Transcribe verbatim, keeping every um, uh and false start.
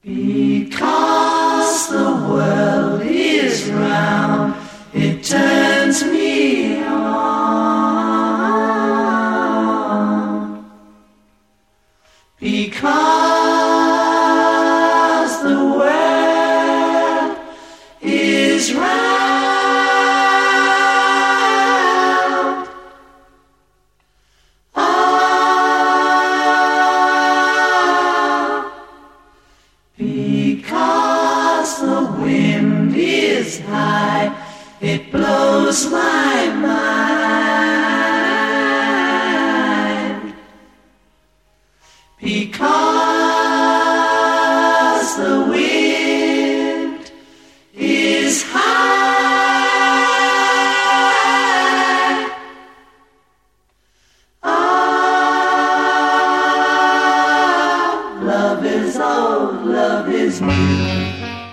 Because the world is round, it turns me on. Because the world is round. Ah, because the wind is high, it blows my mind. Because the wind is high. Ah, love is old, love is new.